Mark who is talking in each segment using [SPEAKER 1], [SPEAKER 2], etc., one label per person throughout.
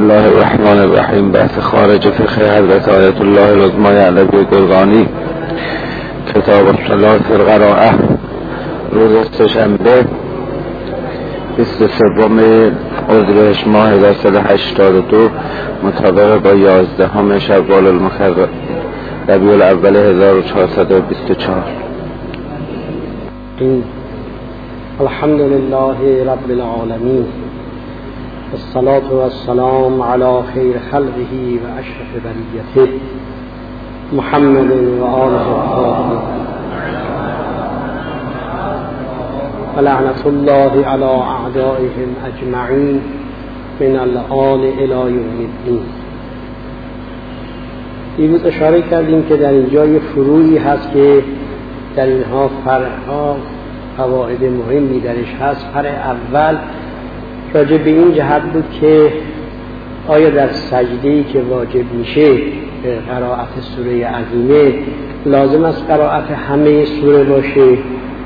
[SPEAKER 1] الله الرحمن الرحیم. بحث خارج فقه حضرت آیت الله العظمی علوی گرگانی، کتاب الصلاة فی القراءة، روز سه‌شنبه 23 اردیبهشت ماه 1382 مطابق با 11 شوال المکرم ربیع الاول 1424.
[SPEAKER 2] الحمد لله رب العالمین، والصلاة والسلام على خیر خلقه و اشرف بریته محمد و آله الطاهرین، ولعنة الله على اعدائهم اجمعین من الآن الی یوم الدین. دیروز اشاره کردیم که در اینجا یه فروعی هست که در اینها فرعها قواعد مهمی درش هست. فرع اول راجع به این جهت بود که آیا در سجده‌ای که واجب میشه قرائت سوره عظیمه لازم است قرائت همه سوره باشه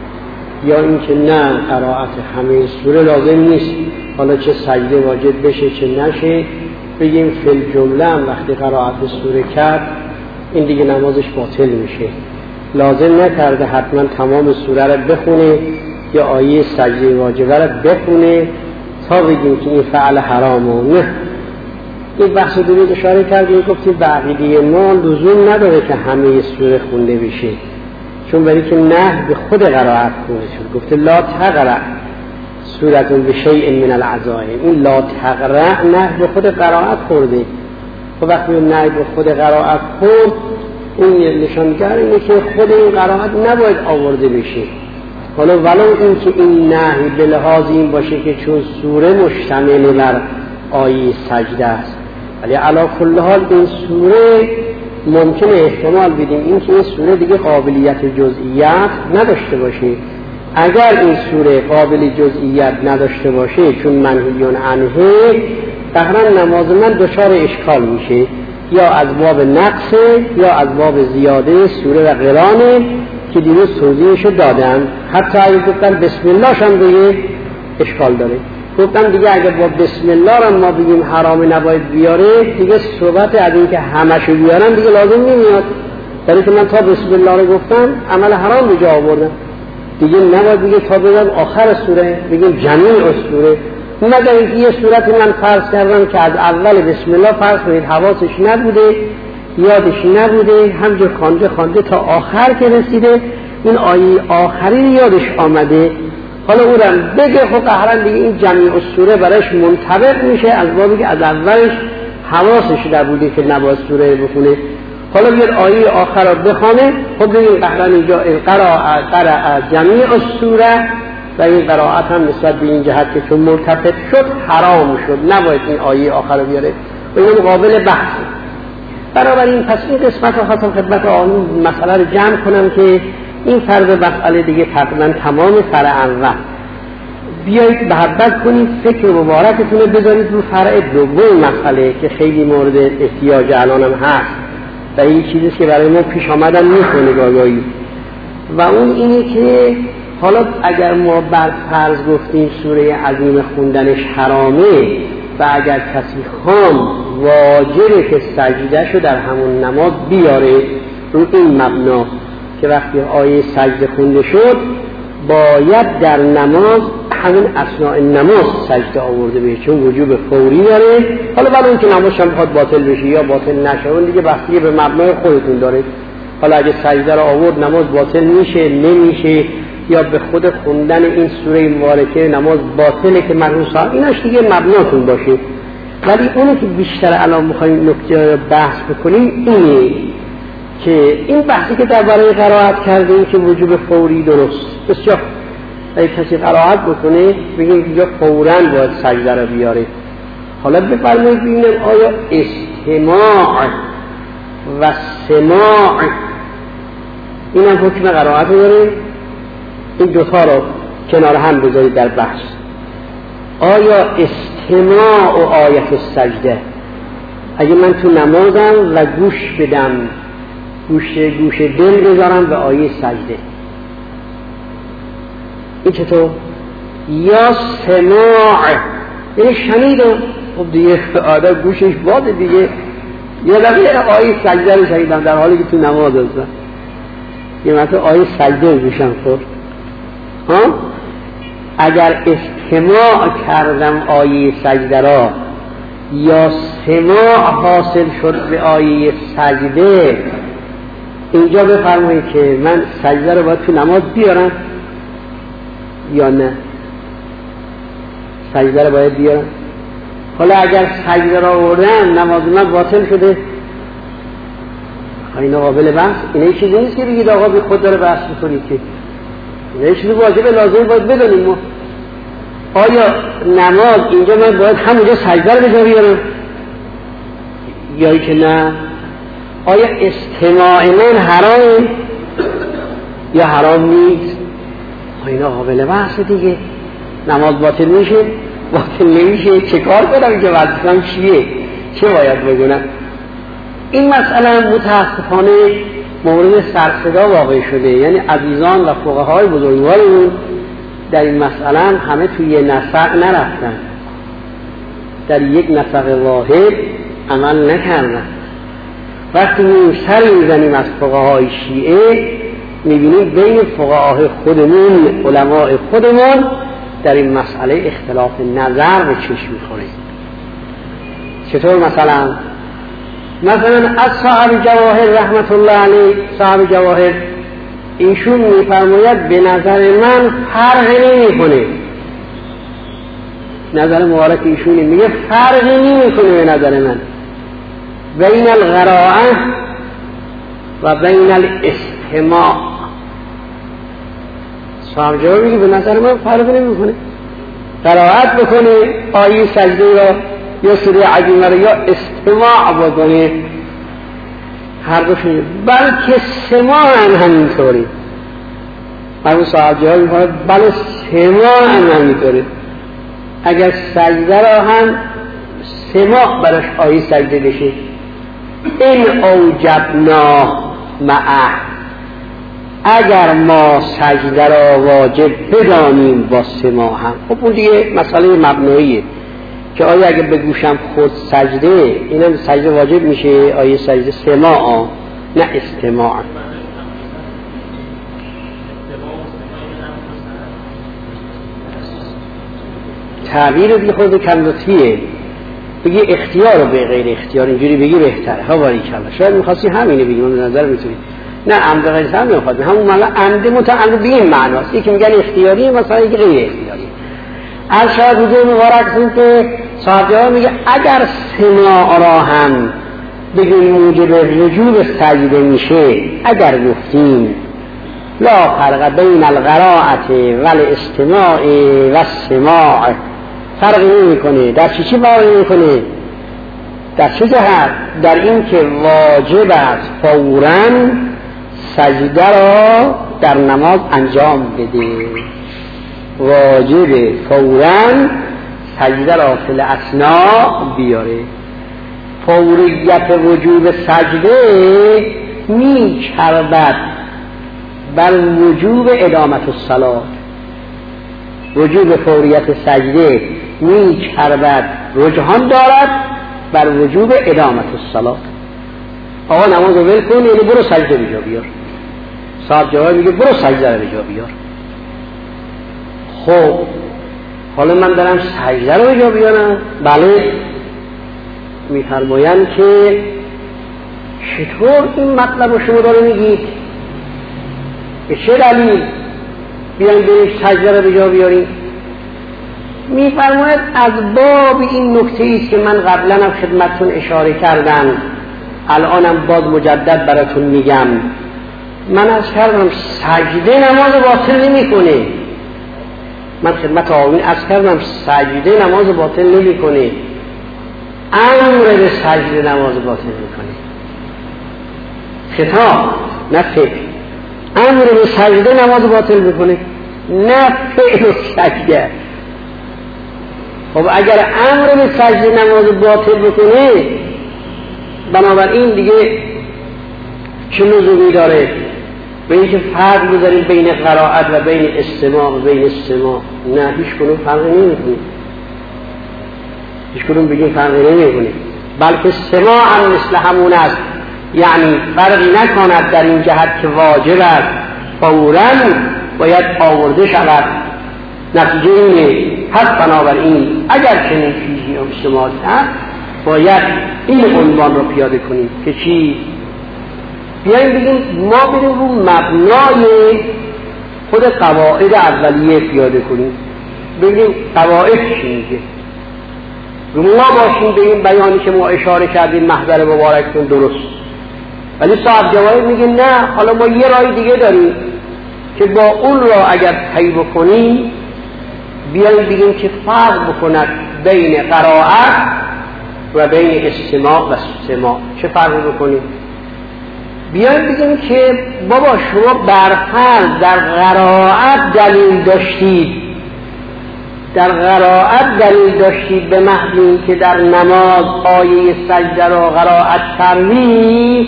[SPEAKER 2] یا اینکه نه قرائت همه سوره لازم نیست، حالا چه سجده واجب بشه چه نشه، بگیم فی الجمله هم وقتی قرائت سوره کرد این دیگه نمازش باطل میشه، لازم نکرده حتما تمام سوره رو بخونه یا آیه سجده واجبه رو بخونه تا بگیم که این فعل حرامه. نه، این بحث درود اشاره کردیم، گفتیم بقیه ما لزوم نداره که همه سوره خونده بشه، چون برای که نه به خود قرائت خونده شد. گفته لا تقرأ سورة بشیء من العزائم، این لا تقرأ نه به خود قرائت خورده. و وقتی نه به خود قرائت خورد، این نشانگر اینه که خود این قرائت نباید آورده بشه. حالا ولو این که این نهی به لحاظ این باشه که چون سوره مشتمل بر آیه سجده است، ولی علی کل حال این سوره ممکنه احتمال بدیم این که این سوره دیگه قابلیت جزئیات نداشته باشه. اگر این سوره قابل جزئیات نداشته باشه چون منهیون عنه، تقریبا نماز من دچار اشکال میشه، یا از باب نقص یا از باب زیاده سوره و قرانه که دیروز توضیحشو دادم. حتی اگه گفتن بسم الله شم دیگه اشکال داره. گفتم دیگه اگه با بسم الله رو ما بگیم حرام نباید بیاره، دیگه صحبت از این که همشو بیارن دیگه لازم نمیاد، برای که من تا بسم الله رو گفتم عمل حرام به جا آوردم، دیگه نباید دیگه تا بگم آخر سوره بگیم جمیع سوره. مگر اینکه یه صورتی من فرض کردم که از اول بسم الله فرض کنید حواسش نبوده، یادش نبوده، همجور خانده تا آخر که رسیده این آیه آخری یادش آمده، حالا اونم بگه خب قهرن دیگه این جمیع السوره برایش منطبق میشه از بابی که از اولش حواسش نبوده که نباید سوره بخونه. حالا بیاد آیه آخر رو بخونه، خب بگیم قهرن اینجا قرأ جمیع السوره و این قرائت هم نسبت به این جهت که چون مرتبط شد حرام شد، نباید این آیه آخر رو بیاره و این مقابل بحث. بنابراین پس این قسمت رو خواستم خدمت آنون مسئله رو جمع کنم که این فرض مسئله دیگه تقریبا تمام فرع اول. بیایید محبت کنید فکر مبارکتون رو بذارید رو فرع دوم مسئله که خیلی مورد احتیاج الانم هست و این چیزی که برای ما پیش آمدن میکنه گاهی، و اون اینه که حالا اگر ما بر فرض گفتیم سوره عظیم خوندنش حرامه و اگر کسی خواند واجبه که سجدهشو در همون نماز بیاره، رو این مبنا که وقتی آیه سجده خونده شد باید در نماز همون اثناء نماز سجده آورده بشه، چون وجوب فوری داره. حالا برای اینکه نمازش هم بخواد باطل بشه یا باطل نشه اون دیگه بستگی به مبنای خودتون داره. حالا اگه سجده رو آورد نماز باطل میشه نمیشه، یا به خود خوندن این سوره مبارکه نماز باطله که مرحوم ایناش دیگه مبناتون باشه. ولی اونی که بیشتر الان میخوایم نکته بحث بکنیم اینه که این بحثی که درباره قرائت کردیم که وجوب فوری درست بسیار، اگه کسی قرائت بکنه بگیم اینجا فوراً باید سجده رو بیاره. حالا بفرمایید ببینیم آیا استماع و سماع این هم حکم قرائت داره؟ این دوتا رو کنار هم بذارید در بحث. آیا استماع و آیت السجده، اگه من تو نمازم و گوش بدم، گوش دل بذارم به آیه سجده، این چطور؟ یا سماع یعنی شنیدم خب دیگه آدم گوشش باده دیگه. یه دفعه آیه سجده رو شنیدم در حالی که تو نماز هستم، یه مثلا آیه سجده رو گوشم خورد. اگر استماع کردم آیه سجده را یا سماع حاصل شد به آیه سجده، اینجا بفرمایید که من سجده رو باید تو نماز بیارم یا نه؟ سجده رو باید بیارم. حالا اگر سجده را آوردم نماز من باطل شده، اینا قابل بحث؟ اینه چیزی نیست که بگید آقا بی خود داره بحث میکنید، که اینه چیزی واجبه لازم باید بدانیم ما. آیا نماز اینجا من باید همونجا سجده رو به جا بیارم یا که نه؟ آیا استماع من حرام یا حرام نیست؟ اینا قابل بحث دیگه. نماز باطل میشه باطل نمیشه، چه کار کنم که وظیفه‌م چیه، چه باید بگونم؟ این مسئله متاسفانه مورد سرصدا واقع شده، یعنی عزیزان و فقهای بزرگوارمون در این مسئله همه توی یه نسق نرفتن، در یک نسق واحد عمل نکردن. وقتی سر میزنیم از فقهای شیعه میبینیم بین فقهای خودمون، علماء خودمون در این مسئله اختلاف نظر به چشم میخوره. چطور؟ مثلا از صاحب جواهر رحمت الله علیه، صاحب جواهر ایشون میفرماید به نظر من فرق نمیکنه، نظر مبارک ایشونه، میگه فرق نمیکنه به نظر من بین القراءه و بین الاستماع. صاحب جواهر میگه به نظر من فرق نمیکنه، قرائت بکنه آیه سجده را یا سوره عظیمه را یا استماع بکنه، هر دو شده، بلکه سماع هم همینطوری. مرمون صاحب جواهر میگه بله سماع هم همینطوری. اگر سجده را هم سماع براش آیه سجده بشه، این اوجبنا معه، اگر ما سجده را واجب بدانیم با سماع هم. خب اون دیگه مسئله مبناییه که آیا اگر به گوشم خود سجده، اینم سجده واجب میشه آیه سجده سماع نه استماع. تعبیر بی خود کندوتیه، بگی اختیار رو به غیر اختیار، اینجوری بگی بهتره. ها باریکالله، شاید میخواستی همینه بگی، من به نظر میتونی نه عمد غیر هم نمیخواد، همون مالا عمد متعمد به این معناست، یکی میگن اختیاری مثلا یکی غیر اختیاری. از شاید حضور مبارک که صاحب جواب میگه اگر سماع را هم بگیم موجب رجوع سجده میشه، اگر گفتیم لا فرق بین القراءة و الاستماع و السماع، فرق نمی کنه. در چی فرق نمی کنه؟ در چه جهت؟ در این که واجب است فوراً سجده را در نماز انجام بده، واجب فوراً سجده را فی الاثناء بیاره. فوریت وجوب سجده می چربد بر وجوب ادامت الصلاة، وجوب فوریت سجده می چربد، رجحان دارد بر وجوب ادامت الصلاة. آقا نماز رو ول کن، یعنی برو سجده به جا بیار. صاحب جواب میگه برو سجده رو به جا بیار. خب حالا من دارم سجده رو به جا بیارم، بله. میفرمایند که چطور این مطلب رو شما داره میگید؟ به چه دلیل بیایم بریم سجده رو به جا بیاریم؟ میفرماید از باب این نکته ایست که من قبلا هم خدمتتون اشاره کردم، الانم باز مجدد براتون میگم. من از کردم سجده نماز باطل نمی کنه، من خدمت آمین از کردم سجده نماز باطل نمی کنه، امر به سجده نماز باطل میکنه. خطاب نه فعل، امر به سجده نماز باطل میکنه نه فعل سجده. خب اگر امر به سجده نماز باطل بکنه، بنابراین دیگه چه لزومی داره به اینکه فرق بذاریم بین قرائت و بین استماع و بین استماع؟ نه، هیچ کنون فرق نمیکنه. هیچ کدوم بگیم فرقی نمیکنه، بلکه سماع هم مثل همون است، یعنی فرقی نکند در این جهت که واجب است فوراً باید آورده شود. نتیجه اینه پس بنابراین اگر چنین چیزی اجتماعی هست باید این عنوان رو پیاده کنیم که چی؟ بیاییم بگیم ما بریم رو مبنای خود قواعد اولیه پیاده کنیم، ببینیم قواعد چی میگه، رو ما باشیم به این بیانی که ما اشاره کردیم محضر مبارکتون درست. ولی صاحب جواهر میگه نه، حالا ما یه راه دیگه داریم که با اون را اگر طی بکنیم بیاییم بگیم که فرق بکند بین قرائت و بین استماع و سماع. چه فرق بکنیم؟ بیاییم بگیم که بابا شما برفرض در قرائت دلیل داشتید، در قرائت دلیل داشتید به محض این که در نماز آیه سجده را قرائت کردید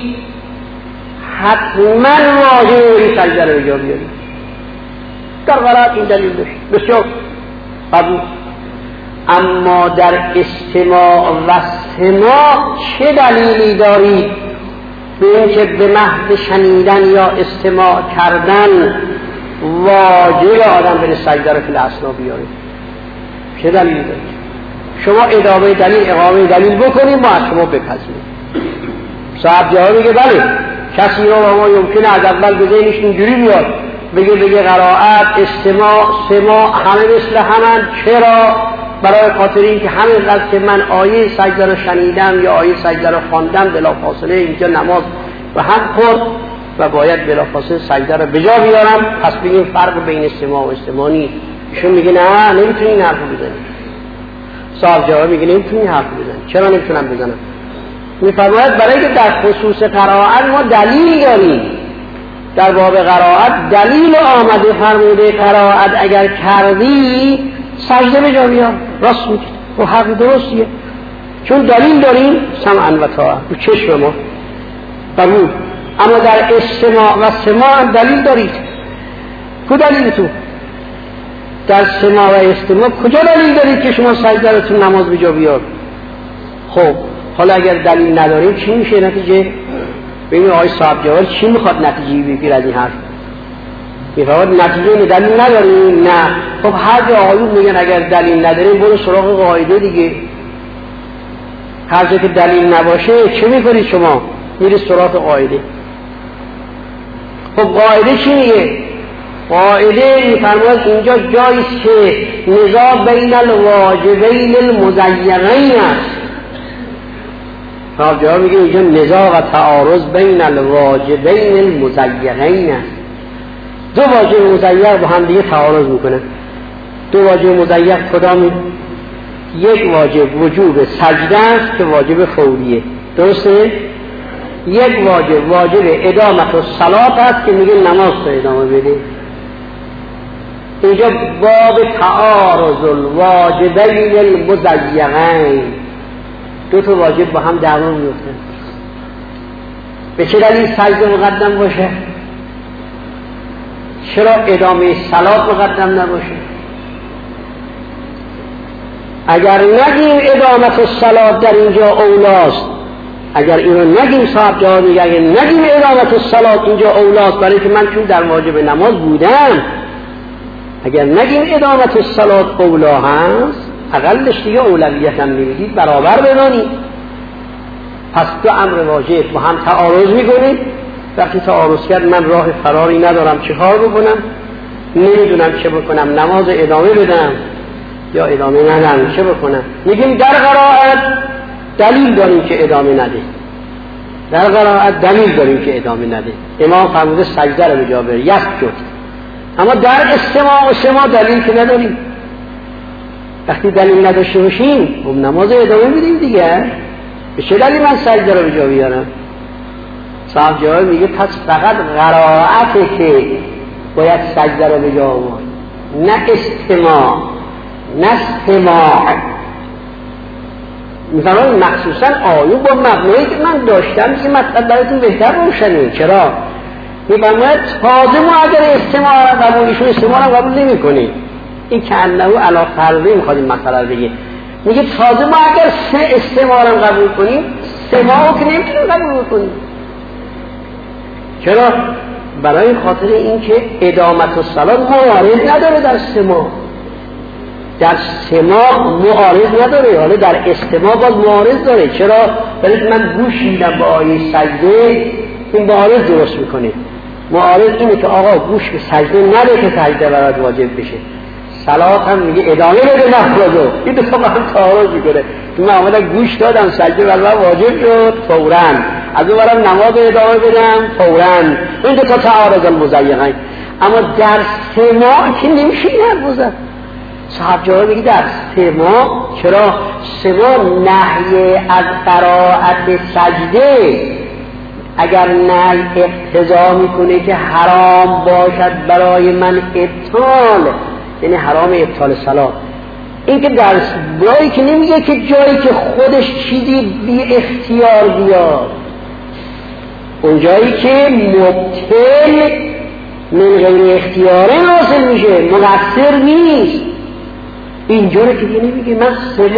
[SPEAKER 2] حتما واجب سجده را بجا بیارید. در قرائت این دلیل داشتید، بسیار قبول. اما در استماع و سماع چه دلیلی دارید به اینکه به محض شنیدن یا استماع کردن واجب آدم بره سجده را فی الاثنا بیاره؟ چه دلیلی دارید؟ شما ادامه دلیل اقامه دلیل بکنید ما از شما بپذیریم. صاحب جواب میگه بله، کسی رو ما یمکنه از اول به ذهنش اینجوری بیاد بگه قرائت استماع سماع همه مثل همن. چرا؟ برای خاطر این که همینقدر که من آیه سجده رو شنیدم یا آیه سجده رو خواندم بلافاصله اینجا نماز و هم خورد و باید بلافاصله سجده رو به جا بیارم، پس بگیم فرق بین استماع و استماع نیست. ایشون میگه نه نمیتونی این حرف بزنی. صاحب جواب میگه نمیتونی این حرف بزنی. چرا نمیتونم بزنم؟ میفرماید برای که در خصوص قرائت ما دلیل داریم. در باب قرائت دلیل آمده فرموده قرائت اگر کردی سجده به جا بیار. راست میگه و حق درستیه، چون دلیل داریم سمعا و طاعه و چشم ما قبول. اما در استماع و سماع دلیل دارید. کجا دلیل تو؟ در سماع و استماع کجا دلیل دارید که شما سجده رو تو نماز به جا بیار؟ خب حالا اگر دلیل نداریم چی میشه نتیجه؟ ببینید آقای صاحب جواد چی میخواد نتیجه بگیره از این حرف؟ میخواد نتیجه دلیل نداریم؟ نه. خب هر جا آقایون میگن اگر دلیل نداریم برو سراغ قاعده دیگه. هر جا که دلیل نباشه چه میکنید شما؟ میری سراغ قاعده. خب قاعده چی میگه؟ قاعده میفرماید اینجا جاییست که نزاع بین الواجبین المزیقین است. صاحب جواب میگه اینجا نزاع و تعارض بین الواجبین المزیقین است. دو واجب مزیق با هم دیگه تعارض میکنه. دو واجب مزیق کدام؟ یک واجب وجوب سجده است که واجب فوریه، درسته؟ یک واجب ادامت الصلاة است که میگه نماز تو ادامه بده. اینجا باب تعارض الواجبین المزیقین، دو تا واجب با هم دعوا میفته. به چه دلیل سجده مقدم باشه؟ چرا ادامه صلات مقدم نباشه؟ اگر نگیم ادامت الصلات در اینجا اولاست، اگر اینو نگیم صاحب جواب میگه اگر نگیم ادامت الصلات اینجا اولاست برای که من چون در واجب نماز بودم، اگر نگیم ادامت الصلات اولا هست اقلش دیگه اولویت هم نمیدید برابر بدانید. پس دو امر واجب با هم تعارض میکنید. وقتی تعارض کرد من راه فراری ندارم، چه کار بکنم؟ نمیدونم چه بکنم، نماز ادامه بدم یا ادامه ندم، چه بکنم؟ میگیم در قرائت دلیل داریم که ادامه نده، در قرائت دلیل داریم که ادامه نده. امام فرموده سجده رو به جا بیار یسجد. اما در استماع و سماع دلیل که نداریم. وقتی دلیل نداشته باشیم خب نماز ادامه بدیم دیگه. به چه دلیل من سجده رو به جا بیارم؟ صاحب جواب میگه پس فقط قرائته که باید سجده رو به جا آورد، نه استماع نه سماع. میفرماید مخصوصا آیه با مبنایی که من داشتم که مطلب براتون بهتر روشنه. چرا؟ میفرماید تازه ما اگر استماع رو قبول، ایشون استماع رو قبول نمی کنیم. این که انه علا فرضه میخواد این مسئله رو بگه. میگه تازه ما اگر سه استماع رو قبول کنیم سماع که نمیتونیم قبول کنیم. چرا؟ برای خاطر اینکه ادامت الصلات معارض نداره در سماع. در سماع معارض نداره، حالا در استماع باز معارض داره. چرا؟ برای من گوش میدم با آیه سجده، این معارض درست میکنه. معارض اینه که آقا گوش به سجده نده که سجده برات واجب بشه. صلات هم میگه ادامه بده نمازو، این دو تا با هم تعارض میکنه. من آمدم گوش دادم سجده برام واجب شد فوراً، از اون برام نماز ادامه بدم فوراً. این دو تا تعارض المزیقین. اما در سماع که نمیشه این حرف بزن. صاحب جواب میگه در سماع، چرا؟ سماع نهی از قرائت سجده اگر نهی اقتضا میکنه که حرام باشد برای من ابطال، یعنی حرام ابطال صلات. این که در جایی که نمیگه که جایی که خودش چیزی بی اختیار بیاد، اون جایی که مبطل من غیر اختیاره حاصل میشه، مقصر نیست. اینجا رو که دیگه نمیگه من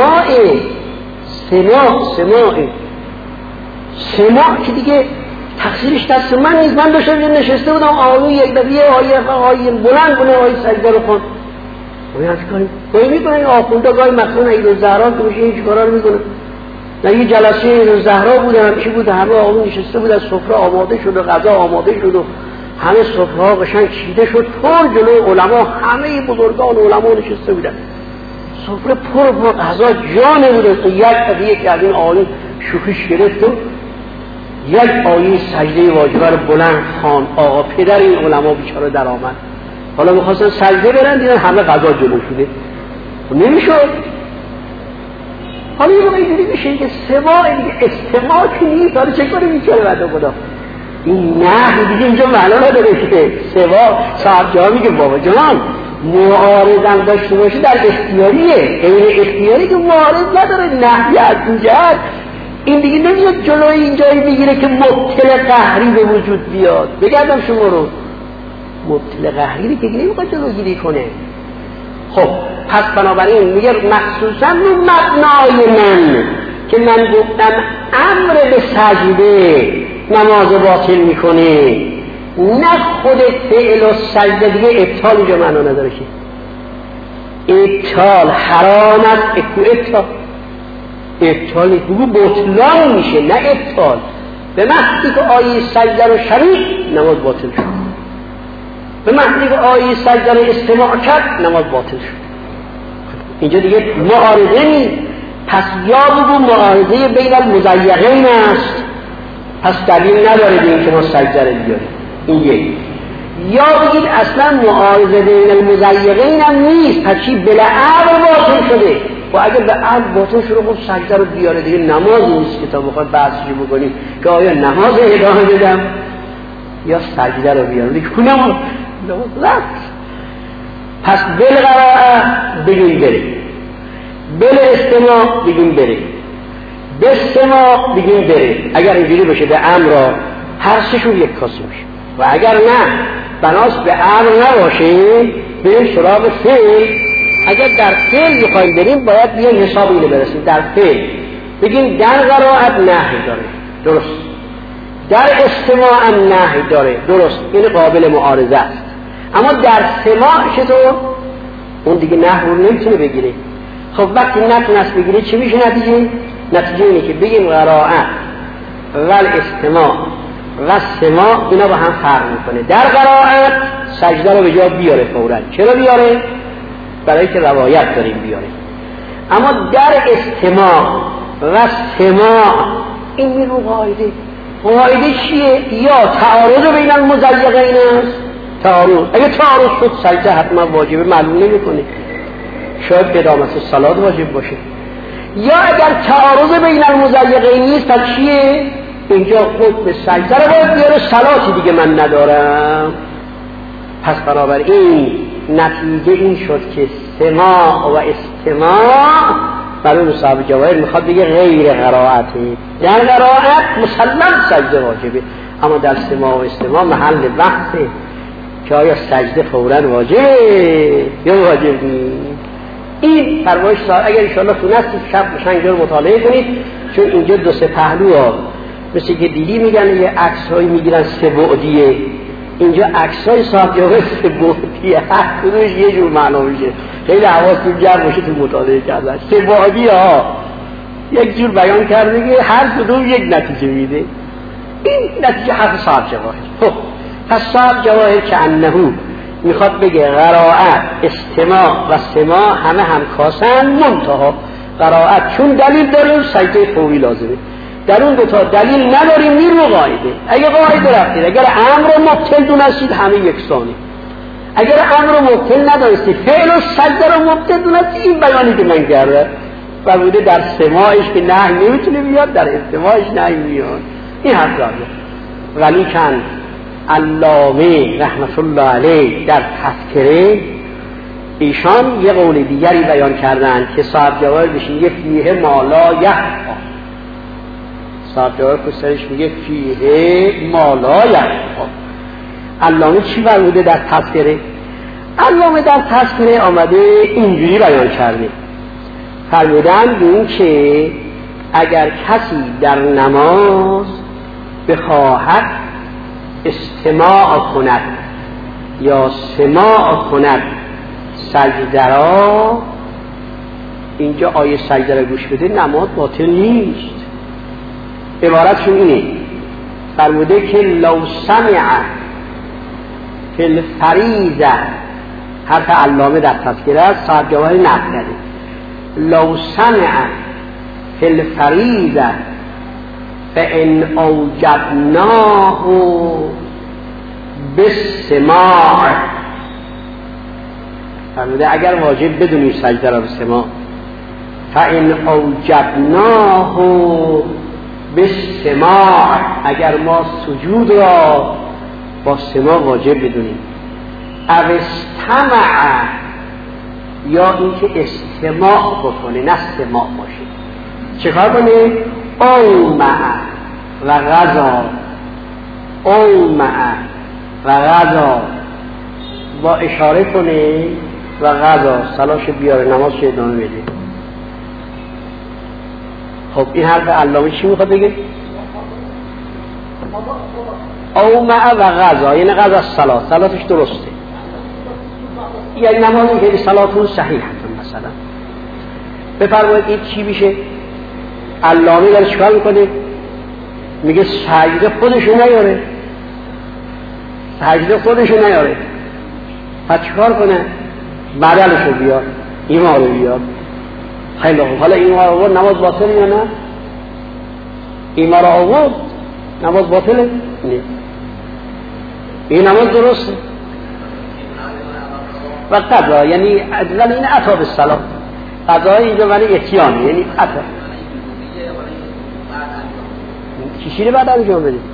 [SPEAKER 2] سماع که دیگه تقصیرش دست من نیست. من داشتم نشسته بودم آیه یک دفعه آیه بلند کنه آیه سجده رو خون باید کنیم گاهی میکنه این آخونده گاهی مخصوصا عید زهرا که میشه این چکارا رو میکنه. در یه جلسه عید زهرا بوده، همیشه بوده، همه آقا نشسته بود، از سفره آماده شد و غذا آماده شد و همه سفره ها قشنگ چیده شد، پر جلوی علما، همه بزرگان علما نشسته بودن، سفره پر غذا جا نبوده. یک دفعه که از این آیه شوخیش گرفت و یک آیه سجده واجبه رو بلند خواند. آقا پدر این علما بیچاره در آمد. حالا میخواستن سجده برن، دیدن همه غذا جلو شده، نمیشد. حالا یه موقعی دیدی میشه که سماع دیگه استماع که نیست، حالا چه کنه بیچاره بنده خدا؟ این نه دیگه اینجا معنا نداره که سماع. صاحب جا میگه بابا جان معارضم داشته باشه در اختیاریه، غیر اختیاری که معارض نداره، نهی از این جهت. این دیگه نمیاد جلوی اینجایی بگیره که مبطل قهری به وجود بیاد. بگردم شما رو مبطل قهری که نمیخواد جلوگیری کنه. خب پس بنابراین میگه مخصوصا رو مبنای من که من گفتم امر به سجده نماز باطل میکنه، نه خود فعل و سجده دیگه ابطال اینجا معنا نداره که ابطال حرام است. ابطالی بگو بطلان میشه، نه ابطال. به محضی که آیه سجده رو شنید نماز باطل شد، به محضی که آیه سجده رو استماع کرد نماز باطل شد. اینجا دیگه معارضه نیست. پس یا بگو معارضه بین المزیقین است، پس دلیل نداره این که ما سجده رو بیاریم. این یک. یا بگید اصلا معارضه بین المزیقین هم نیست، پس چی بالعقل باطل شده. و اگر به عقل باطل شده خب سجده رو بیاره دیگه نماز نیست که تا بخواد بحثی بکنیم که آیا نماز ادامه بدم یا سجده رو بیاره دیگه نماز رفت. پس بالقرائه بگیم بره، بل استماع بگیم بره، به استماع بگیم بره. اگر اینجوری بشه به امر هر سهشون یک کاسه میشه. و اگر نه بناس به امر نباشه بریم سراغ فعل. اگر در فعل میخوایم بریم باید بیان حساب اینو برسیم. در فعل بگیم در قرائت نهی داره، درست، در استماع هم نهی داره، درست، این قابل معارضه است. اما در سماع چطور؟ اون دیگه نهی رو نمیتونه بگیره. خب وقتی نتونست بگیره چی میشه نتیجه؟ نتیجه اینه که بگیم قرائت و استماع و سماع اینا با هم فرق میکنه. در قرائت سجده رو به جا بیاره فوراً. چرا بیاره؟ برای که روایت داریم بیاره. اما در استماع و سماع این میرو قاعده چیه؟ یا تعارض بین المزیقین است. تعارض، اگه تعارض شد سجده حتما واجبه، معلوم نمیکنه، شاید ادامت الصلات واجب باشه. یا اگر تعارض بین المزیقین نیست پس چیه؟ اینجا خود به سجده رو باید بیاره، صلاتی دیگه من ندارم. پس بنابراین نتیجه این شد که سماع و استماع برای مصاحب جواهر میخواد بگه غیر قرائته. در قرائت مسلم سجده واجبه، اما در سماع و استماع محل بحثه که آیا سجده فوراً واجبه یا واجب نیست. این فرمایش اگر انشاءالله تونستید شب بشنگ رو مطالعه کنید، چون اینجا دو سه پهلو ها مثل که دیدی میگن یه عکس هایی میگیرن سه بعدیه، اینجا عکس های صاحب جواب سه بعدیه، هر کدومش یه جور معنا میشه. خیلی حواستون جمع باشه تو مطالعه کردن. سه بعدی ها یک جور بیان کرده که هر کدوم یک نتیجه میده. این نتیجه حرف صاحب جواهر. خب پس صاحب جواهر که انهو میخواد بگه قرائت، استماع و سماع همه همکاسن، منتها قرائت چون دلیل داره سجده فوری لازمه. در اون دوتا دلیل نداریم میرو قاعده. اگه قاعده رفتید، اگر امر و مبتل دونستید همه یکسانی، اگر امر و مبتل ندانستید فعل و سجده رو مبتل دونستید، این بیانی که من کرده فرموده در سماعش که نهی نمیتونه بیاد، در استماعش نهی میاد. این حرف داره. ولی کن علامه رحمت الله علیه در تذکره ایشان یه قول دیگری بیان کردن که صاحب جواهر بشین یه فیه مالا یحفا، صاحب جواهر کسرش میگه فیه مالا یحفا. علامه چی فرموده در تذکره؟ علامه در تذکره آمده اینجوری بیان کرده، فرمودن به این که اگر کسی در نماز بخواهد استماع کند یا سماع کند سجده را، اینجا آیه سجده را گوش بده، نماز باطل نیست. عبارتشون اینه، فرموده که لو سمع فی الفریضه، حرف علامه در تذکره است، صاحب جواهر نقل کرده، لو سمع فی الفریضه فإن أوجبناه بالسماع، فرموده اگر واجب بدونی سجده را به سماع، فإن أوجبناه بالسماع، اگر ما سجود را با سماع واجب بدونیم، او استمع، یا اینکه استماع بکنه نه سماع باشه، چه کار کنه؟ اومع و غذا، اومع و غذا، با اشاره کنه و غذا سلاش بیاره نماز چه ادامه بده. خب این حرف علامه چی میخواد بگه؟ اومع و غذا یعنی غذا صلات، صلاتش درسته، یعنی نمازی که صلاتون صحیح هستن. مثلا بفرمایید این چی میشه؟ علامه داره چیکار میکنه؟ میگه سجده خودشو نیاره، سجده خودشو نیاره، پس چیکار کنه؟ بدلشو بیار، ایما رو بیار. خیلی خوب، حالا ایما رو آورد نماز باطله یا نه؟ ایما رو آورد نماز باطله؟ نه، این نماز درسته. و قضا یعنی ادلال این عطا به سلام، قضای اینجا ولی اتیانه، یعنی عطا چیشی رو بعد انجام بدید،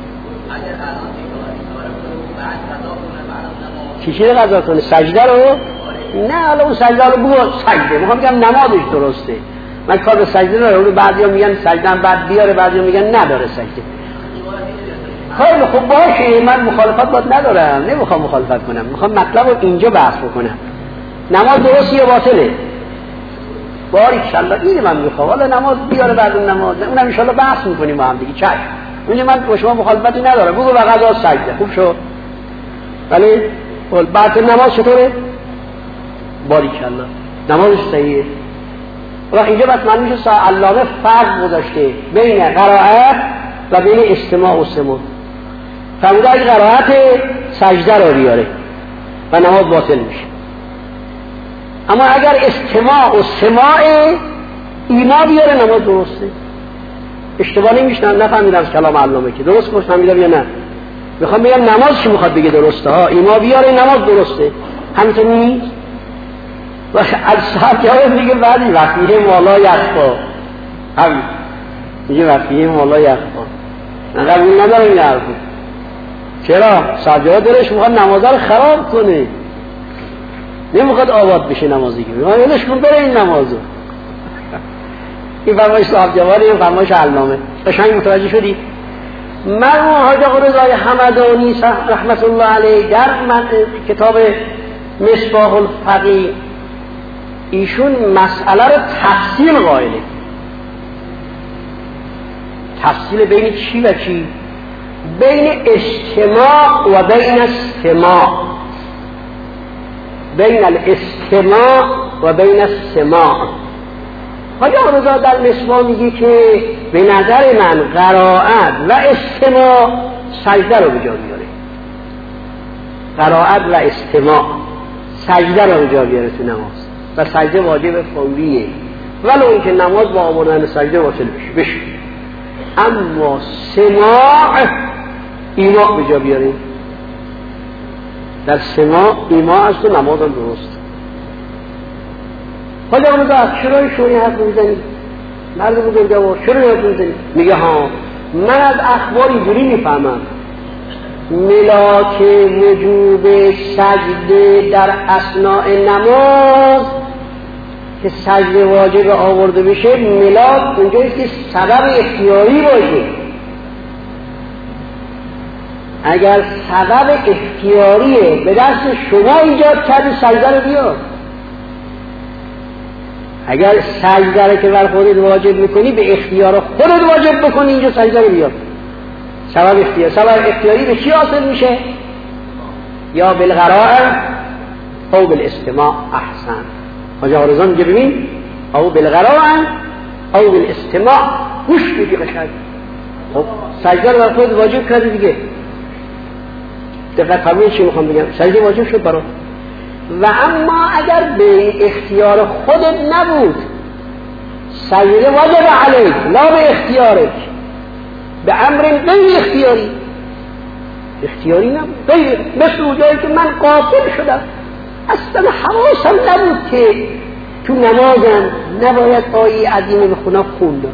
[SPEAKER 2] چیشی رو قضا کنه؟ سجده رو؟ نه، حالا اون سجده رو بگو سجده، میخوام بگم نمازش درسته. من کار به سجده نداره، بعضی ها میگن سجده هم بعد بیاره، بعضی ها میگن نداره سجده. خیلی خوب باشه، من مخالفت باید ندارم، نمیخوام مخالفت کنم، میخوام مطلب رو اینجا بحث بکنم. نماز درستی یا باطله؟ باریکالله اینه من میخوام، حالا نماز بیاره بعد اون نماز، اونم انشالله بحث میکنیم با هم دیگه. چشم، اونجا من با شما مخالفتی ندارم، بگو به قضا سجده خوب شد. ولی بعد نماز چطوره؟ باریکالله نمازش صحیحه. و اینجا بس من میشه علامه فرق گذاشته بین قرائت و بین استماع و سماع. فرموده اگه قرائت سجده رو بیاره و نماز باطل میشه، اما اگر استماع و سماع ایما بیاره نماز درسته. اشتباه نمیشنم، نفهمیدم از کلام علامه که درست گفتم یا نه. میخوام بگم نماز چی میخواد بگه درسته ها، ایما بیاره نماز درسته، همینطور نیست. و از صاحب جواب میگه بعدی وقتیه مولا یخفا، همین میگه وقتیه مولا یخفا، من قبول ندارم این حرفو. چرا؟ صاحب جواب دارش میخواد نمازه رو خراب کنه، نمیخواد آباد بشه نمازی که میخواد یادش کن بره این نمازو. این فرمایش صاحب جواب، این فرمایش علامه. قشنگ متوجه شدی؟ مرحوم حاج آقا رضای حمدانی رحمت الله علیه در کتاب مصباح الفقیه ایشون مسئله رو تفصیل قائله. تفصیل بین چی و چی؟ بین اجتماع و بین استماع، بین الاستماع و بین السماع. حاجی آقا رضا در مصباح میگه که به نظر من قرائت و استماع سجده رو به جا بیاره. قرائت و استماع سجده رو به جا بیاره تو نماز و سجده واجب فوریه، ولو اینکه نماز با آوردن سجده واصل بشه. اما سماع ایماء به جا بیاره. در سماع ایماء است و نماز هم درست. حالا اونو از چرای شوری حرف میزنی؟ مرد بزرگوار چرا حرف میزنی؟ میگه ها من از اخبار اینجوری میفهمم ملاک وجوب سجده در اثناء نماز که سجده واجب آورده بشه، ملاک اونجاییست که سبب اختیاری باشه. اگر سبب اختیاریه به دست شما ایجاد کردی سجده رو بیار. اگر سجده رو که بر خودت واجب میکنی به اختیار خودت واجب بکنی اینجا سجده رو بیار. سبب اختیاری به چی حاصل میشه؟ یا بالقراءه او بالاستماع احسن. حاجی آقا رضا میگه ببین او بالقراءه او بالاستماع گوش بدی قشنگ. خب سجده رو بر خودت واجب کردی دیگه. دقیق فرمایید چی میخوام بگم؟ سجده واجب شد برات. و اما اگر به اختیار خودت نبود سجده واجب علیک لا به اختیارک، به امر غیر اختیاری، اختیاری نبود، غیر مثل اونجایی که من غافل شدم اصلا حواسم نبود که تو نمازم نباید آیه عظیمه بخونم خوندم،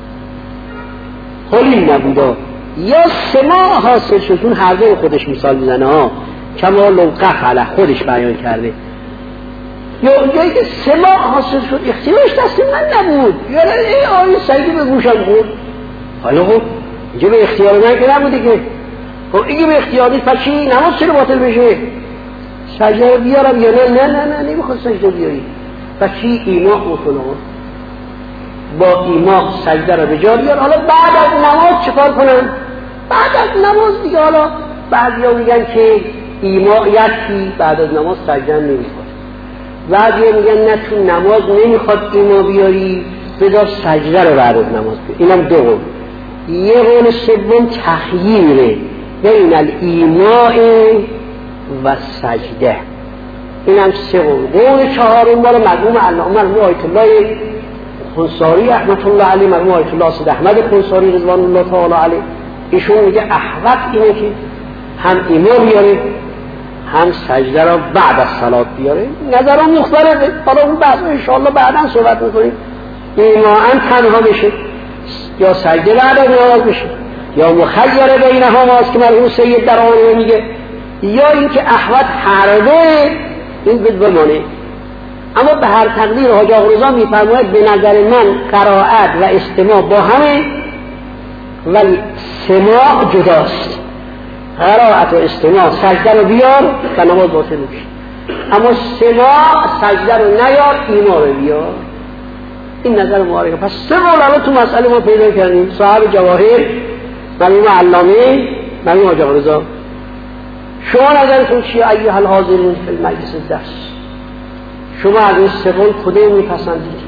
[SPEAKER 2] حالی نبودا یا سماع حاصل شد. اون هر دو خودش مثال میزنه ها، کما لو قفله خودش بیان کرده. یا اونجایی که سماع حاصل شد اختیارش دست من نبود، یا این آیه سعیدی به گوشم بود. حالا خب اینجا به اختیار من که نبوده که خب اینگه به اختیار نیست، پس چی؟ نماز چرا باطل بشه؟ سجده بیارم یا نه نمیخواد سجده بیاری، پس چی؟ ایماء بکنه. با ایماء سجده رو به جا بیار. حالا بعد از نماز چکار کنن؟ بعد از نماز دیگه حالا بعضیا میگن که ایماء یکی بعد از نماز سجده نمیخواد، بعضیا میگن نه تو نماز نمیخواد ایماء بیاری بذار سجده رو بعد از نماز بیاری. اینم دو قول. یه قول سوم تخییره بین الایماء و سجده، اینم سه قول. قول چهارم مال مرحوم علامه آیت الله خنساری رحمت الله علیه، مرحوم آیت الله سید احمد خنساری رضوان الله تعالی علیه. ایشون میگه احوط اینه که هم ایماء بیاره هم سجده را بعد از صلات بیاره. نظران مختلفه، حالا اون بحث انشاءالله بعدا صحبت میکنیم. ایماء تنها بشه یا سجده بعد از نماز بشه یا مخیر بینها ماست که مرحوم سید در آنه میگه، یا اینکه احوط هر دوه این بمانه. اما به هر تقدیر حاجی آقا رضا میفرماید به نظر من قرائت و استماع با همه ولی سماع جداست. قرائت و استماع سجده رو بیار و نماز باطل میشه، اما سماع سجده رو نیار ایماء رو بیار. این نظر معارضه. پس سه مولانا تو مسئله ما پیدا کردیم، صاحب جواهر، مرحوم علامه، مرحوم حاجی آقا رضا. شما نظرتون چیه ایها الحاضرین فی المجلس الدرس؟ شما از این سه قول کدوم میپسندید؟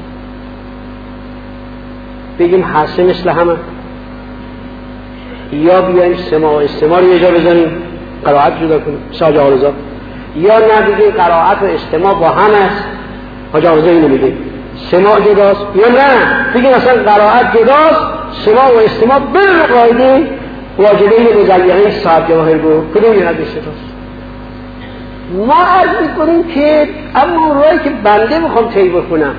[SPEAKER 2] بگیم هر سه مثل همه، یا بیایم سماع و استماع رو یه جا بزنیم قرائت جدا کنیم حاجی آقا رضا، یا نه بگیم قرائت و استماع با هم است حاجی آقا رضا اینو میگه سماع جداست، یا نه بگیم اصلا قرائت جداست سماع و استماع بالقاعده واجبین مزیقین صاحب جواهر بود. کدوم یه حدیث است؟ ما عرض میکنیم که اما اون رایی که بنده میخوام طی بکنم،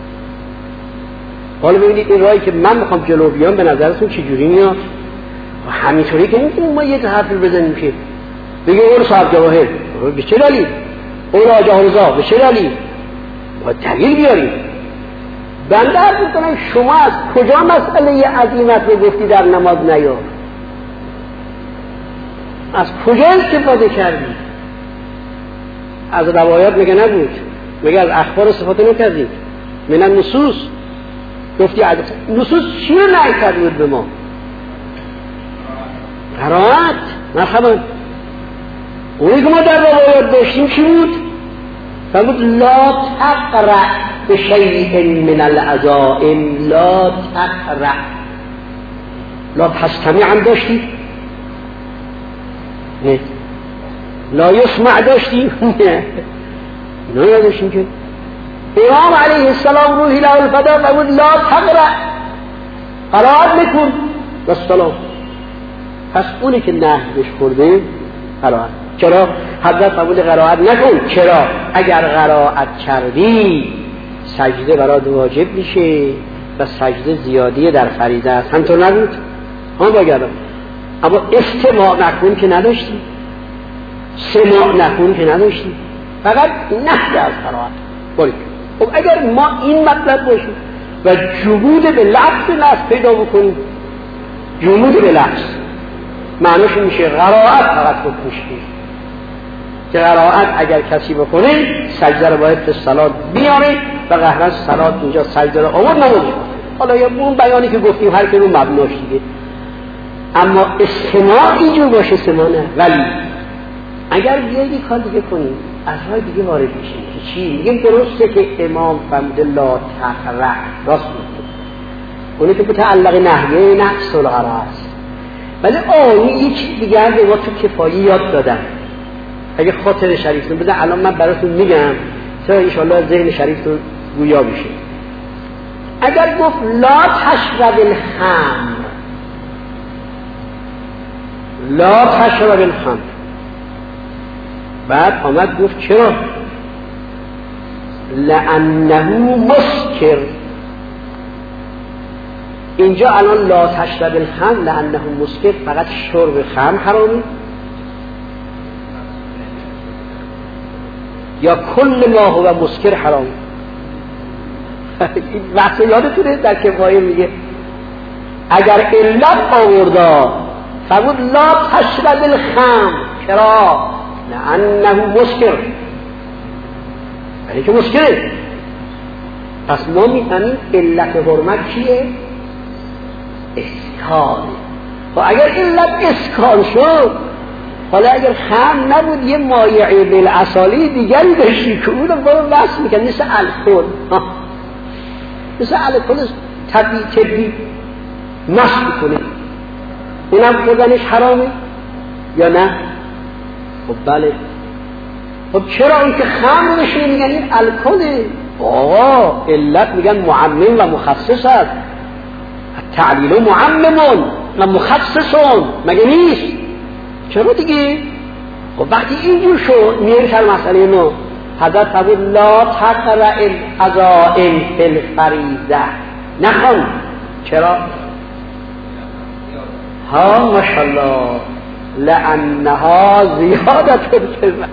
[SPEAKER 2] حالا ببینید این رایی که من میخوام جلو بیام به نظرتون چی جوری میاد؟ همینطوری که نمیتونیم ما یه حرفی بزنیم که بگیم اون صاحب جواهر به چه دلیل، اون حاجی آقا رضا به چه دلیل، باید دلیل بیاریم. بنده عرض میکنم شما از کجا مسئله عظیمت رو گفتی در نماز نیار؟ از کجا استفاده کردی؟ از روایات میگه نبود، مگه از اخبار استفاده نکردیم؟ من النصوص گفتی نصوص چی رو نهی کرده بود به ما؟ قرائت. مرحبا. اونی که ما در روایات داشتیم چی بود؟ فرمود لا تقرأ بشیء من العزائم، لا تقرأ. لا تستمع هم داشتیم؟ نه. لا یسمع داشتیم؟ نه نداشتیم که. امام علیه السلام روحی له الفدا فرمود لا تقرأ، قرائت نکن و السلام. پس اونی که نهیش کرده قرائت. چرا؟ حضرت فرمود قرائت نکن. چرا؟ اگر قرائت کردی سجده برات واجب میشه و سجده زیادی در فریضه است. همطور نبود؟ هم بگردم. اما استماع نکن که نداشتی، سماع نکن که نداشتی، فقط نهی از قرائت. برید. خب اگر ما این مطلب باشیم و جمود به لفظ پیدا بکنیم، جمود به لفظ معنیش میشه قرائت فقط حکمش نیست، که قرائت اگر کسی بکنه سجده رو باید به صلات بیاره و قهرن صلات اینجا سجده رو آورد نمازش. حالا یا اون بیانی که گفتیم هر که رو مبناش دیگه. اما استماع اینجور باشه استماع نه. ولی اگر بیایی کار دیگه کنیم از راه دیگه وارد میشه که چی؟ میگیم درسته که امام فرموده لا تقرأ، راست میگه، اونه که متعلق نهیه نفس القرار است. ولی آنی یک دیگر به ما تو کفایی یاد دادم. اگه خاطر شریفتون بده الان من براتون میگم تا انشاءالله ذهن شریفتون گویا بشه. اگر گفت لا تشرب الخمر، لا تشرب الخمر، بعد آمد گفت چرا؟ لأنه مسکر. اینجا الان لا تشرب الخمر لأنه مسکر، فقط شرب خمر حرامه یا کل ما هو مسکر حرام؟ این بحث یادتونه در کفایه میگه اگر علت آوردا فرمود لا تشرب الخمر، چرا؟ لأنه مسکر، یعنی که مسکره. پس ما میفهمیم علت حرمت چیه؟ اسکار. و اگر علت اسکار شد، حالا اگر خمر نبود یه مایعه بالعسالی دیگری داشتی که اونو برو وصل میکن، مثل الکل، مثل الکل طبیعی مشت میکنه، اونم خوردنش حرامه یا نه؟ خب بله. خب چرا این که خمر بشه میگن این الکله؟ آقا علت میگن معمم و مخصص است. تعلیل معممون و مخصصون، مگه نیست؟ چرا دیگه؟ خب وقتی اینجور شد میره سر مسئله نو. حضرت فرمود لا تقرأ العزائم فی الفریضه، نخوان. چرا؟ ها ماشاءالله، لأنها زیادتون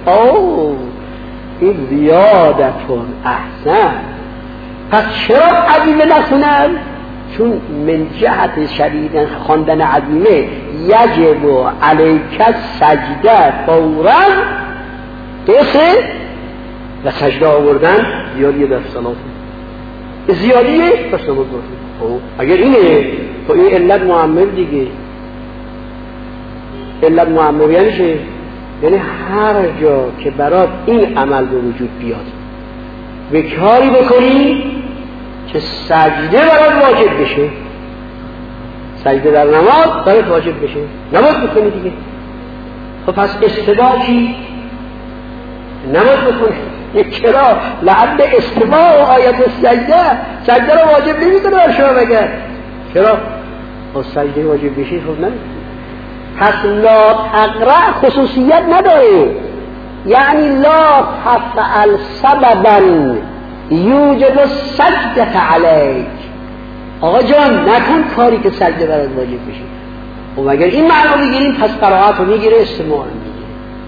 [SPEAKER 2] این زیادتون احسن. پس چرا عظیمه نخونن؟ چون من جهت شدید خواندن عظیمه یجب علیک سجده فورا، درسته؟ و سجده آوردن زیادیه در صلات، زیادیه در صلات برسید. اگر اینه تو این علت معمم دیگه. علت معمم یعنی چه؟ یعنی هر جا که برات این عمل به وجود بیاد به کاری بکنی که سجده برات واجب بشه، سجده در نماز برات واجب بشه، نماز بکنی دیگه. خب پس استباع چی؟ نماز بکنی. چرا؟ لعل استباع و آیت سجده رو واجب نمیکنه بر شما مگر؟ چرا؟ خب سجده واجب بشه خب نه. پس لا تقرأ خصوصیت نداره، یعنی لا تفعل سببا یوجب السجدة علیک. آقا جان نکن کاری که سجده برات واجب بشه. و اگر این معنی بگیریم پس قرائت رو میگیره، استماع رو میگیره،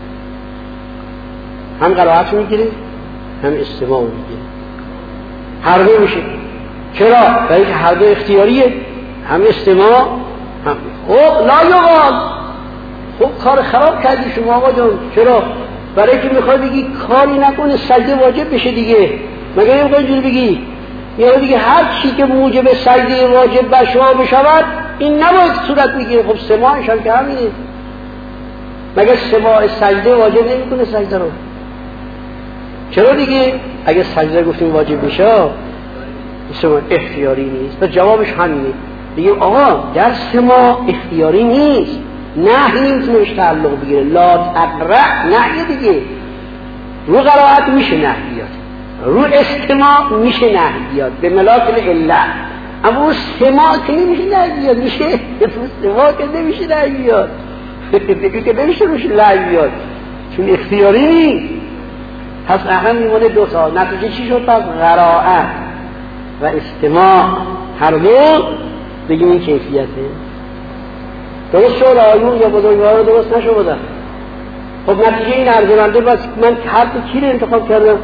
[SPEAKER 2] هم قرائت رو میگیره هم استماع رو میگیره، هر دو میشه. چرا؟ برای که هر دو اختیاریه، هم استماع خب لا یقال. خب کار خراب کردی شما آقا جان. چرا؟ برای که میخوای بگی کاری نکنه سجده واجب بشه دیگه، مگر نمیخوای اینجوری بگی؟ یا دیگه هر چی که موجب سجده واجب بر شما بشود این نباید صورت بگیره. خب سماعش هم که همینه، مگر سماع سجده واجب نمیکنه سجده رو؟ چرا دیگه؟ اگه سجده گفتیم واجب بشه سماع اختیاری نیست، پس جوابش همینه. بگیم آقا در سماع اختیاری نیست، نهی نمیتونه بهش تعلق بگیره. لا تقرأ نهی دیگه، رو قرائت میشه نهی بیاد، رو استماع میشه نهی بیاد به ملاک العله، اما رو سماع که نمیشه نهی بیاد. میشه رو سماع که نمیشه نهی بیاد، دیگه که نمیشه روش نهی بیاد چون اختیاری نیست. پس اهم میمونه دو تا. نتیجه چی شد؟ پس قرائت و استماع هر دو بگیم این کیفیته. درست شد آیون یا بزرگوار درست نشد؟ خب نتیجه این ارزمنده بس من حرف کی رو انتخاب کردم؟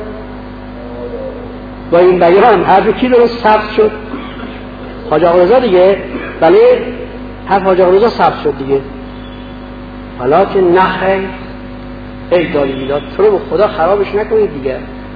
[SPEAKER 2] با این بیان حرف کی درست ثبت شد؟ حاج آقا رضا دیگه. بله حرف حاج آقا رضا ثبت شد دیگه. حالا که نخیر ای داری بیداد تو رو به خدا خرابش نکنید دیگه.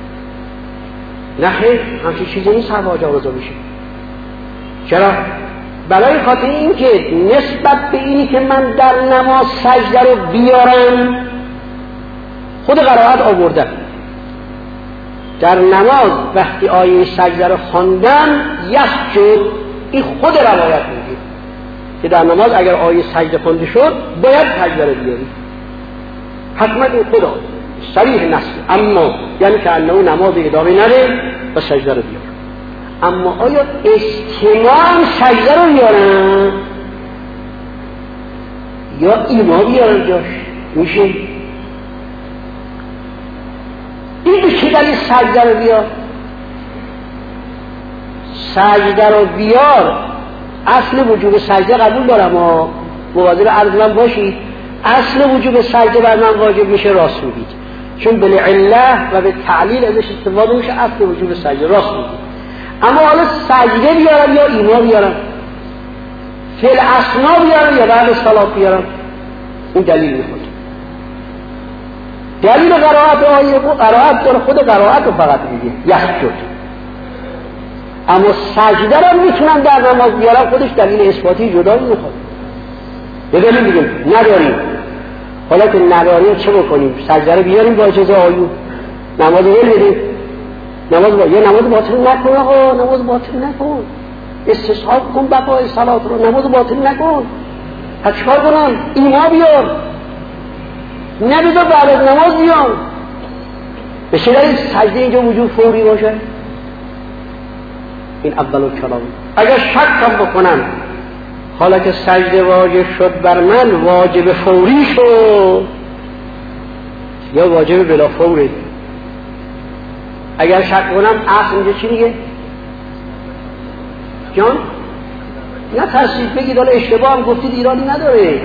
[SPEAKER 2] نخیر همچین چیزی نیست حرف حاج آقا رضا بشه. چرا؟ برای خاطر این که نسبت به اینی که من در نماز سجده رو بیارم خود قرائت آوردم. در نماز وقتی آیه سجده رو خواندم یسجد، این خود روایت میگه که در نماز اگر آیه سجده خوانده شد باید سجده رو بیاری. حتما این خدا صریح نص، اما یعنی که انه نماز ادامه نده و سجده رو بیار. اما آیا استماع سجده رو بیارن یا ایما بیارن جاش؟ میشه این به چه دلیل سجده رو بیار؟ سجده رو بیار اصل وجوب سجده قبول دارم و مواظب عرض من باشید. اصل وجوب سجده بر من واجب میشه، راست میگید، چون به علة و به تعلیل ازش استفاده میشه. اصل وجوب سجده راست میگید. اما حالا سجده بیارم یا ایما بیارم، فی الاسنا بیارم یا بعد صلات بیارم، این دلیل میخواد. دلیل قرائت آیه قرائت داره، خود قرائت رو فقط میگه یسجد. اما سجده رو میتونم در نماز بیارم، خودش دلیل اثباتی جدایی میخواد. یه دلیل میگیم نداریم. حالا که نداریم چه بکنیم؟ سجده رو بیاریم با اجازه آیون، نماز رو بدیم. نماز باطل نکن آقا، نماز باطل نکن، استصحاب کن بقای صلات رو، نماز باطل نکن. پس چیکار کنم؟ ایما بیار، نبیدو بعد از نماز بیار. به شدت سجده اینجا وجود فوری باشه. این اول کلام. اگر شک هم بکنم حالا که سجده واجب شد بر من، واجب فوری شد یا واجب بلا فوری؟ اگر شک کنم اصل اینجا چی میگه؟ جان؟ نه ترسید بگید حالا اشتباه هم گفتید ایرانی نداره.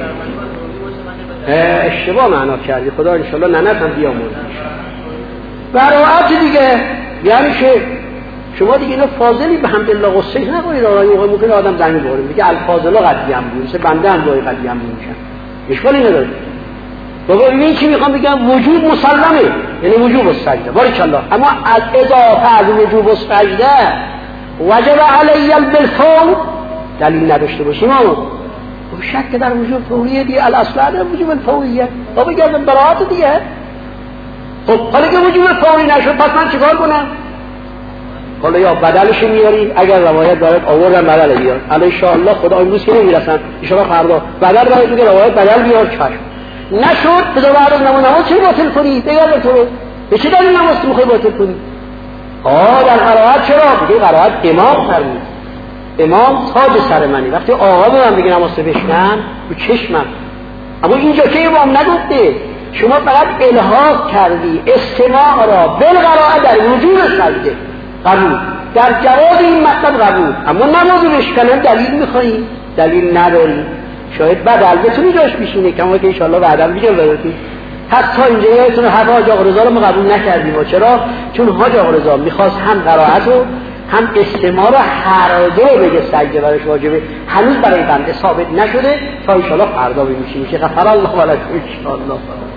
[SPEAKER 2] اشتباه معنا کردی، خدا انشالله ننت هم بیاموزش. قرائت دیگه یعنی که شما دیگه اینا فاضلی به حمدالله غصه نکنید. آقای ممکنه آدم زنگ بخوره میگه الفاضلا قدیم بود، مثل بنده هم وای قدیم میشن، اشکالی نداره. بابا این چی میخوام بگم؟ وجوب مسلمه، یعنی وجوب السجده باریکالله. اما از اضافه از وجوب السجده وجب علی بالفور دلیل نداشته باشیم اما شک در وجوب فوریه دیگه. الاصل در وجوب الفوریه. بابا گردن براعت دیگه. خب حالا که وجوب فوری نشد پس من چیکار کنم؟ حالا یا بدلش میاری، اگر روایت دارد آوردن بدل بیار. ان شاء الله خدا امروز که نمیرسن ان شاء الله فردا بدل برای دیگه روایت بدل بیار. چشم نشد بذار بعد از نماز چه باطل کنی؟ دیگه تو به چه دلیل نماز میخوای باطل کنی؟ در قرائت چرا؟ دیگه قرائت امام فرمود. امام تاج سر منی. وقتی آقا به من بگه نماز بشکن رو چشمم، اما اینجا که امام نگفته، شما فقط الحاق کردی استماع را بالقرائت در وجود سجده قبول، در جواب این مطلب قبول، اما نماز بشکنن دلیل میخوایی؟ دلیل نداری. شاید بدل بتونی جاش بشینه کما که انشاءالله بعدا میگم براتون. حتی اینجا یادتونه حرف حاج آقا رضا رو ما قبول نکردیم. و چرا؟ چون حاج آقا رضا میخواست هم قرائت رو هم استماع رو هر دو بگه سجده براش واجبه. هنوز برای بنده ثابت نشده تا انشاءالله فردا بمیشه. غفر الله ولکم انشاءالله.